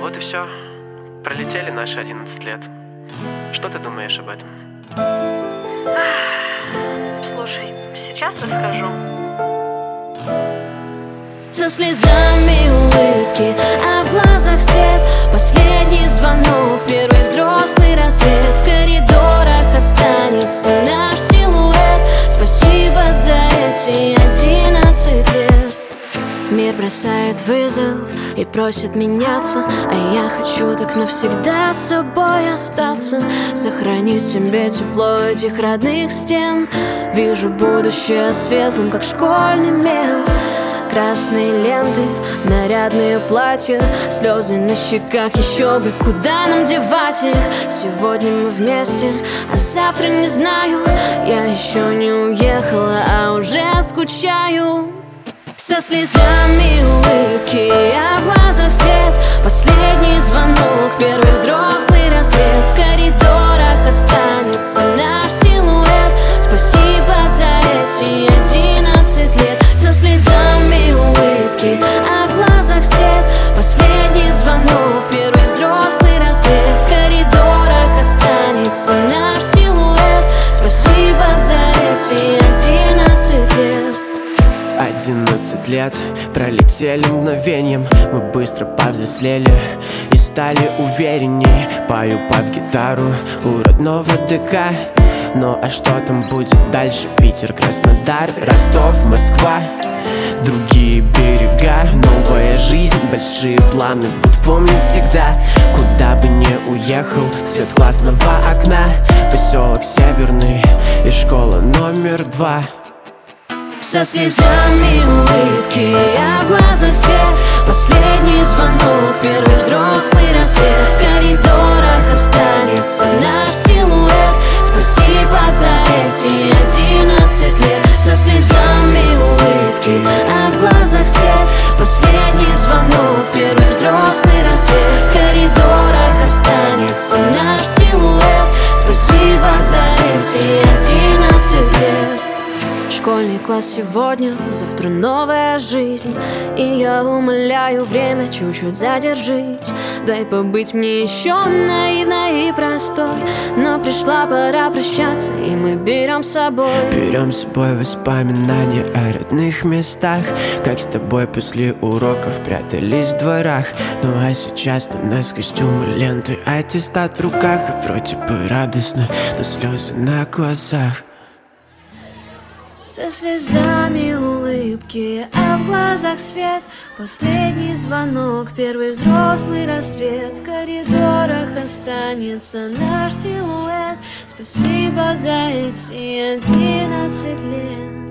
Вот и все. Пролетели наши 11 лет. Что ты думаешь об этом? Слушай, сейчас расскажу. Со слезами улыбки, а в глазах свет. Последний звонок, первый взрослый рассвет. В коридорах останется наш силуэт. Спасибо за эти 11 лет. Мир бросает вызов и просит меняться, а я хочу так навсегда с собой остаться. Сохранить в себе тепло этих родных стен. Вижу будущее светлым, как школьный мел. Красные ленты, нарядные платья, слезы на щеках, еще бы, куда нам девать их? Сегодня мы вместе, а завтра не знаю. Я еще не уехала, а уже скучаю. Со слезами улыбки, а в глазах свет. Последний звонок, первый взрослый рассвет. В коридорах останется наш силуэт. Спасибо за эти 11 лет. Со слезами улыбки, а в глазах свет. Последний звонок, первый взрослый рассвет. В коридорах останется наш силуэт. Спасибо за эти 11 лет. 11 лет пролетели мгновением. Мы быстро повзрослели и стали уверенней. Пою под гитару у родного ДК. Ну а что там будет дальше? Питер, Краснодар, Ростов, Москва, другие берега. Новая жизнь, большие планы буду помнить всегда. Куда бы не уехал, свет классного окна. Поселок Северный и школа номер 2. Со слезами улыбки, а в глазах свет. Последний звонок, первый взрослый рассвет. В коридорах останется наш силуэт. Спасибо за эти 11 лет. Со слезами улыбки, а в глазах свет. Последний звонок, первый взрослый рассвет. В коридорах останется наш силуэт. Спасибо за эти 11 лет. Школьный класс сегодня, завтра новая жизнь. И я умоляю время, чуть-чуть задержись. Дай побыть мне еще наивной и простой. Но пришла пора прощаться, и мы берем с собой. Берем с собой воспоминания о родных местах. Как с тобой после уроков прятались в дворах. Ну а сейчас на нас костюмы, ленты, аттестат в руках. И вроде бы радостно, но слезы на глазах. Со слезами улыбки, а в глазах свет. Последний звонок, первый взрослый рассвет. В коридорах останется наш силуэт. Спасибо за эти 11 лет.